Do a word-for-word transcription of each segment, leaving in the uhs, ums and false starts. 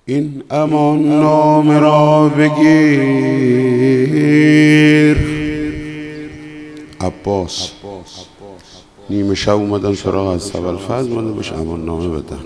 این امان نامه را بگیر. عباس نیمه شب اومدن سراغ از ابوالفضل اومده باشه امان نامه بدن.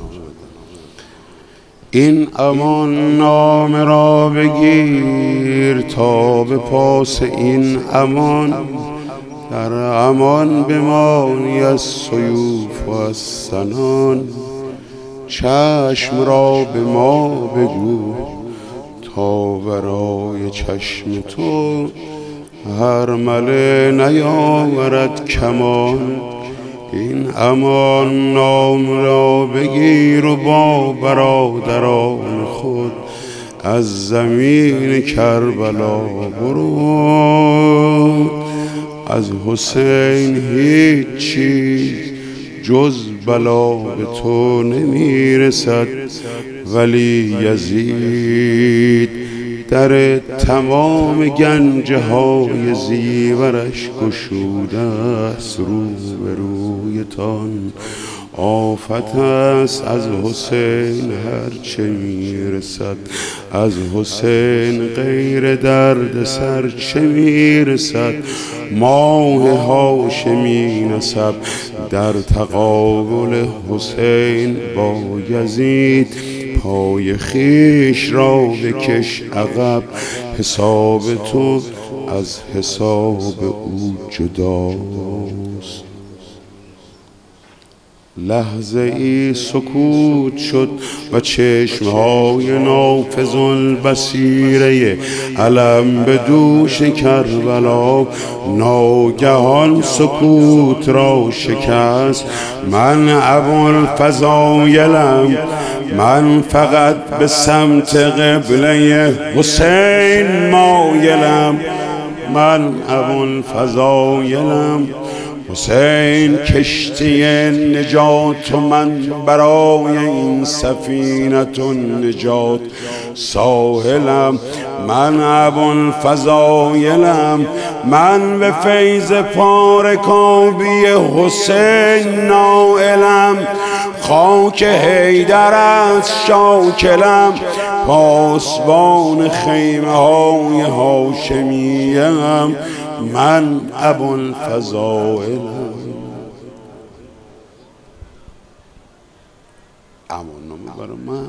این امان نامه را بگیر تا به پاس این امان در امان بمانی از سیوف و از سنان. چشم را به ما بگو تا برای چشم تو هر مله نیاورد کمان. این امان نام را بگیر و با برادران خود از زمین کربلا برو. از حسین هیچ چیز جز بلا به تو نمیرسد، ولی یزید در تمام گنجه های زیورش گشوده است. رو به رویتان آفت است از حسین هر چه میرسد، از حسین غیر درد سر چه میرسد. ماه هاشمی نسب در تقابل حسین با یزید پای خیش را بکش عقب. حساب تو از حساب او جداست. لحظه ای سکوت شد و چشمهای نافذ البصیره علم به دوش کربلا ناگهان سکوت را شکست. من ابوالفضایلم، من فقط به سمت قبله حسین مایلم. من ابوالفضایلم، حسین کشتی نجات و من برای این سفینه نجات ساحلم. من ابوالفضایلم، من به فیض پارکابی حسین نائلم. خاک حیدر از شاکلم، پاسبان خیمه های هاشمیم. من ابوالفضایلم. امان نامه برای من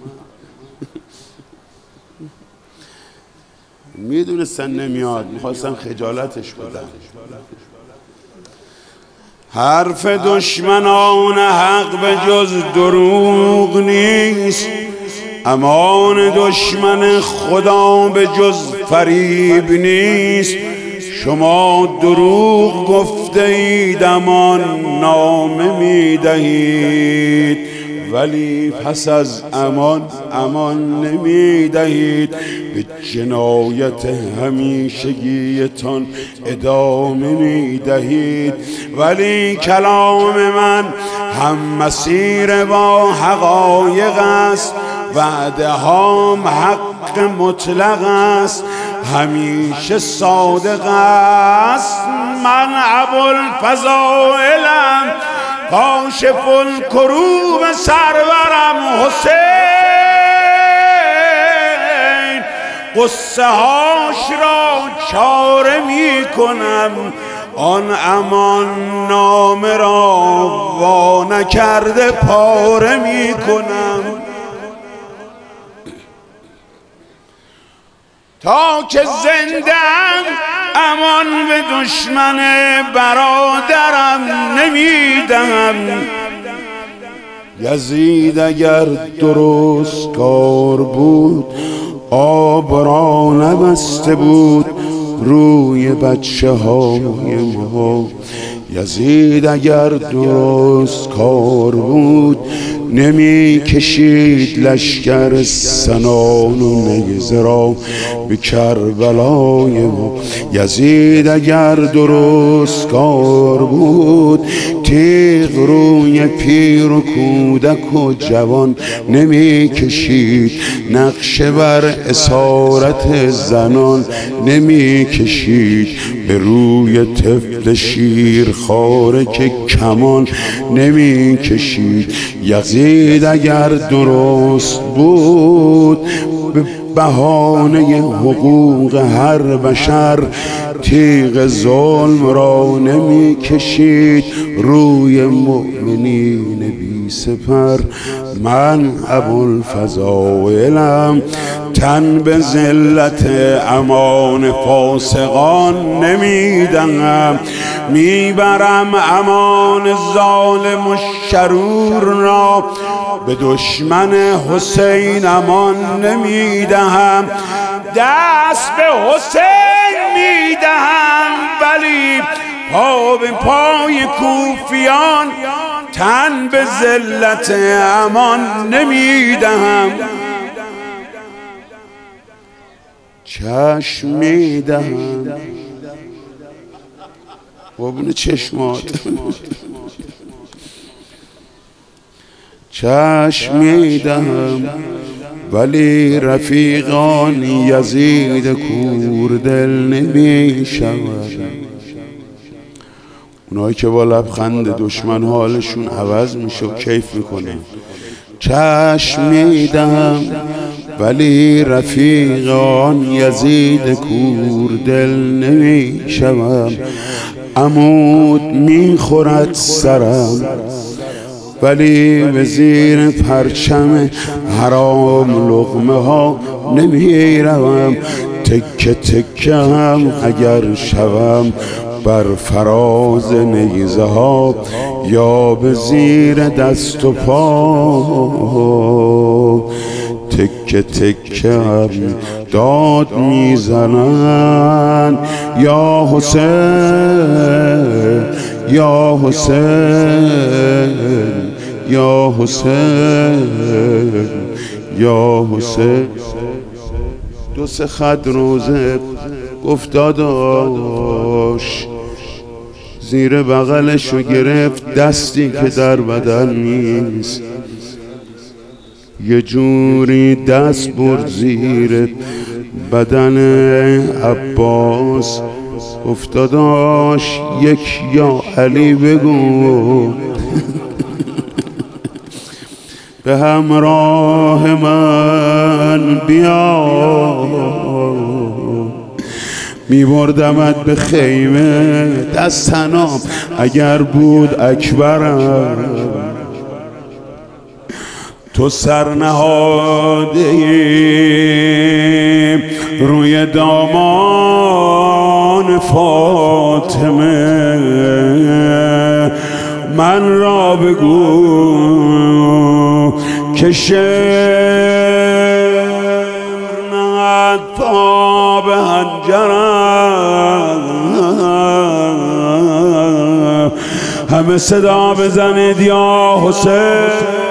میدونستن نمیاد، میخواستن خجالتش بدن. حرف دشمنان حق به جز دروغ نیست، امان دشمن خدا به جز فریب نیست. شما دروغ گفته اید امان نامه می دهید، ولی پس از امان امان نمی دهید. به جنایت همیشگیتان ادامه می دهید. ولی کلام من هم مسیر با حقایق است، وعده هام حق مطلق است، همیشه صادق است. من ابوالفضایلم، کاشف الکروب سرورم حسین. قصه هاش را چاره می کنم، آن امان نامه را وا نکرده پاره می کنم. تا که زندم امان به دشمن برادرم نمیدم. یزید اگر درست کار بود آب را نبسته بود روی بچه های ما. یزید اگر درست کار بود نمی کشید لشکر سنان و نیزه را به کربلای ما. یزید اگر درست کار بود تیغ روی پیر و کودک و جوان نمی کشید، نقشه بر اسارت زنان نمی کشید، به روی طفل شیرخواره که کمان نمی کشید. یزید اگر درست بود به بهانه حقوق هر بشر تیغ ظلم را نمی کشید روی مؤمنین بی سپر. من ابوالفضائلم تن به ذلت امان فاسقان نمیدهم، میبرم امان ظالم و شرور را، به دشمن حسین امان نمیدهم. دست به حسین میدهم ولی پا به پای کوفیان تن به ذلت امان نمیدهم. چشم میدهم قربون چشمات، چشم میدهم ولی رفیقان یزید کوردل نمیشود. اونایی که با لبخند دشمن حالشون عوض میشه و کیف میکنه. چشم میدهم ولی رفیقان یزید کوردل نمیشوم. عمود میخورد سرم ولی به زیر پرچم حرام لقمه ها نمی روم. تکه تکه هم اگر شوم بر فراز نیزه ها یا به زیر دست و پا، تکه تکه هم داد میزنن یا حسین یا حسین یا حسین یا حسین. دو سه خط روزه گفت داداش، زیر بغلشو گرفت دستی که در بدن نیست، یه جوری دست برد زیر بدن عباس. گفت داداش یک یا علی بگو به همراه من بیا، می بردمت به خیمه دست تنام اگر بود اکبرم. تو سر نهاده روی دامان فاطمه، من را بگو که شعر نهد پا به حنجرم. همه صدا بزنید یا حسین.